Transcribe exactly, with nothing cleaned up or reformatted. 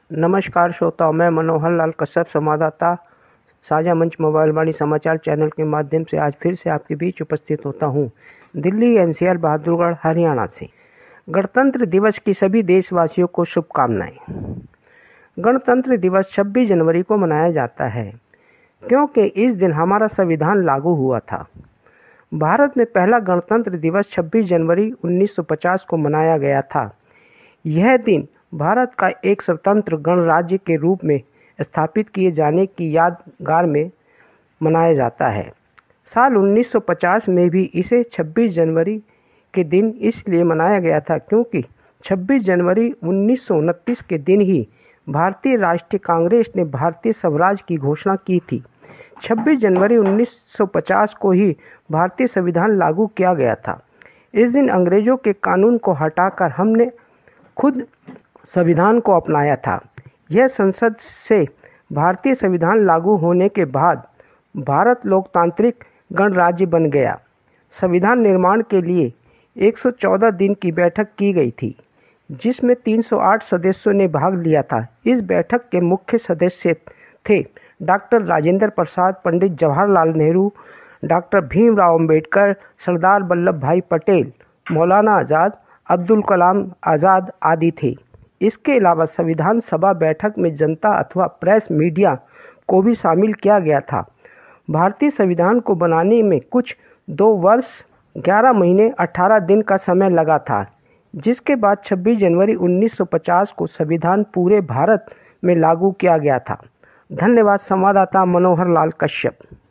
नमस्कार श्रोताओं, मैं मनोहर लाल कश्यप, संवाददाता साझा मंच मोबाइल वाणी समाचार चैनल के माध्यम से आज फिर से आपके बीच उपस्थित होता हूं। Delhi N C R Bahadurgarh Haryana से गणतंत्र दिवस की सभी देशवासियों को शुभकामनाएं। गणतंत्र दिवस छब्बीस जनवरी को मनाया जाता है क्योंकि इस दिन हमारा संविधान लागू हुआ था। भारत में पहला गणतंत्र दिवस छब्बीस जनवरी उन्नीस सौ पचास को मनाया गया था। यह दिन भारत का एक स्वतंत्र गणराज्य के रूप में स्थापित किए जाने की यादगार में मनाया जाता है। साल उन्नीस सौ पचास में भी इसे छब्बीस जनवरी के दिन इसलिए मनाया गया था क्योंकि छब्बीस जनवरी उन्नीस सौ उनतीस के दिन ही भारतीय राष्ट्रीय कांग्रेस ने भारतीय स्वराज की घोषणा की थी। छब्बीस जनवरी उन्नीस सौ पचास को ही भारतीय संविधान लागू किया गया था। इस दिन अंग्रेजों के कानून को हटाकर हमने खुद संविधान को अपनाया था। यह संसद से भारतीय संविधान लागू होने के बाद भारत लोकतांत्रिक गणराज्य बन गया। संविधान निर्माण के लिए एक सौ चौदह दिन की बैठक की गई थी, जिसमें तीन सौ आठ सदस्यों ने भाग लिया था। इस बैठक के मुख्य सदस्य थे डॉक्टर राजेंद्र प्रसाद, पंडित जवाहरलाल नेहरू, डॉक्टर भीमराव अंबेडकर, सरदार वल्लभ भाई पटेल, मौलाना आज़ाद, अब्दुल कलाम आज़ाद आदि थे। इसके अलावा संविधान सभा बैठक में जनता अथवा प्रेस मीडिया को भी शामिल किया गया था। भारतीय संविधान को बनाने में कुछ दो वर्ष ग्यारह महीने अठारह दिन का समय लगा था, जिसके बाद छब्बीस जनवरी उन्नीस सौ पचास को संविधान पूरे भारत में लागू किया गया था। धन्यवाद। संवाददाता मनोहर लाल कश्यप।